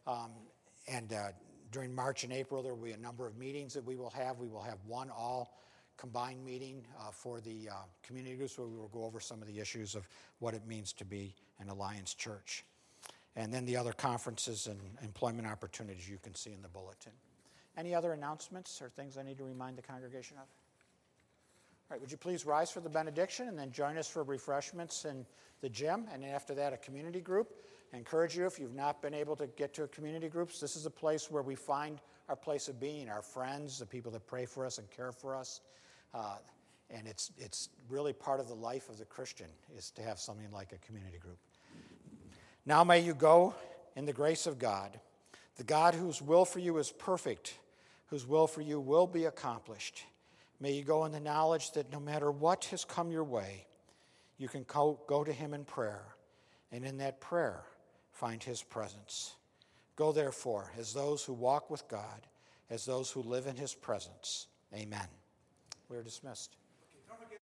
During March and April, there will be a number of meetings that we will have. We will have one all-combined meeting for the community groups where we will go over some of the issues of what it means to be an Alliance church. And then the other conferences and employment opportunities you can see in the bulletin. Any other announcements or things I need to remind the congregation of? All right, would you please rise for the benediction and then join us for refreshments in the gym, and after that a community group. I encourage you, if you've not been able to get to a community groups, this is a place where we find our place of being, our friends, the people that pray for us and care for us. And it's really part of the life of the Christian is to have something like a community group. Now may you go in the grace of God, the God whose will for you is perfect, whose will for you will be accomplished. May you go in the knowledge that no matter what has come your way, you can go to him in prayer, and in that prayer, find his presence. Go, therefore, as those who walk with God, as those who live in his presence. Amen. We are dismissed.